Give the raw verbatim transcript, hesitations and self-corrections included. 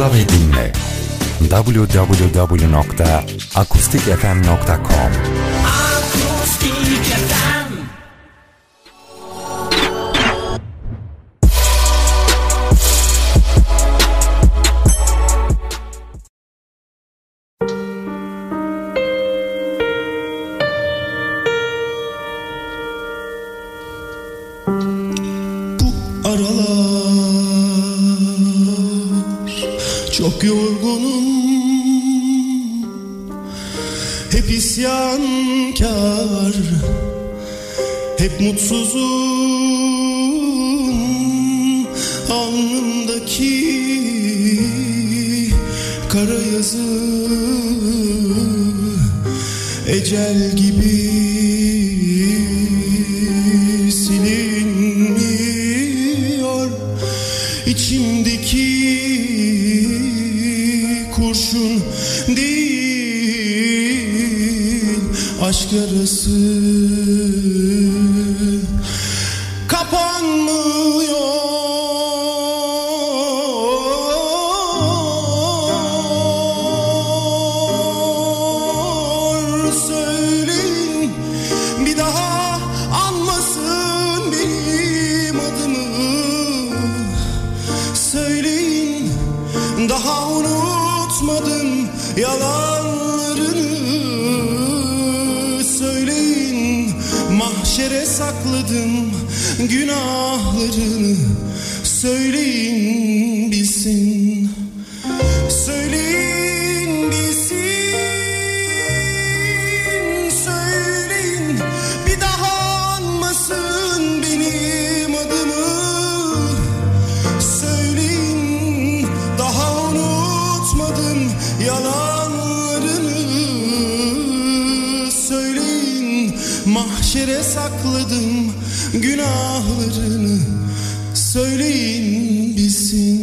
Tıkla ve dinle. double-u double-u double-u nokta akustik f m nokta com Akustik F M. Bu aralar çok yorgunum, hep isyankar, hep mutsuzum. Alnımdaki kara yazı ecel gibi silinmiyor. İçimdeki kurşun değil, aşk yarası kapanmıyor. Söyleyin bir daha anmasın benim adımı. Söyleyin daha unutmadım yalanlarını. Söyleyin mahşere sakladım günahlarını. Söyleyin bilsin, söyleyin bilsin. Söyleyin bir daha anmasın benim adımı. Söyleyin daha unutmadım yalanlarını. Söyleyin mahşere sakladım günahlarını. Söyleyin bilsin.